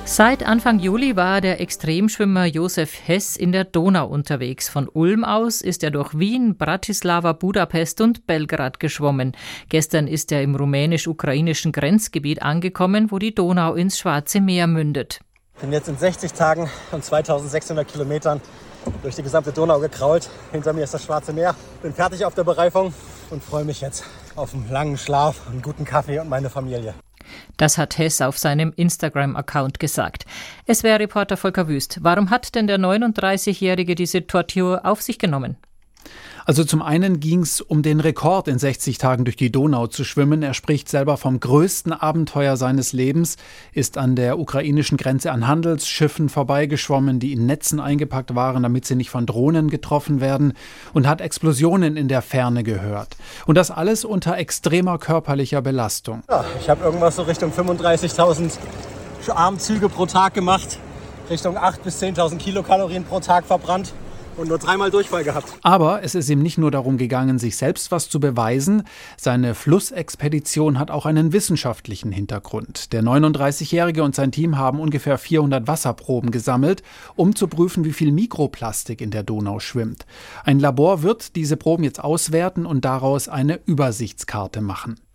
Seit Anfang Juli war der Extremschwimmer Josef Hess in der Donau unterwegs. Von Ulm aus ist er durch Wien, Bratislava, Budapest und Belgrad geschwommen. Gestern ist er im rumänisch-ukrainischen Grenzgebiet angekommen, wo die Donau ins Schwarze Meer mündet. Ich bin jetzt in 60 Tagen und 2600 Kilometern durch die gesamte Donau gekrault. Hinter mir ist das Schwarze Meer. Bin fertig auf der Bereifung und freue mich jetzt auf einen langen Schlaf, einen guten Kaffee und meine Familie. Das hat Hess auf seinem Instagram-Account gesagt. SWR-Reporter Volker Wüst, warum hat denn der 39-Jährige diese Tortur auf sich genommen? Also zum einen ging es um den Rekord, in 60 Tagen durch die Donau zu schwimmen. Er spricht selber vom größten Abenteuer seines Lebens, ist an der ukrainischen Grenze an Handelsschiffen vorbeigeschwommen, die in Netzen eingepackt waren, damit sie nicht von Drohnen getroffen werden, und hat Explosionen in der Ferne gehört. Und das alles unter extremer körperlicher Belastung. Ja, ich habe irgendwas so Richtung 35.000 Armzüge pro Tag gemacht, Richtung 8.000 bis 10.000 Kilokalorien pro Tag verbrannt. Und nur 3-mal Durchfall gehabt. Aber es ist ihm nicht nur darum gegangen, sich selbst was zu beweisen. Seine Flussexpedition hat auch einen wissenschaftlichen Hintergrund. Der 39-Jährige und sein Team haben ungefähr 400 Wasserproben gesammelt, um zu prüfen, wie viel Mikroplastik in der Donau schwimmt. Ein Labor wird diese Proben jetzt auswerten und daraus eine Übersichtskarte machen.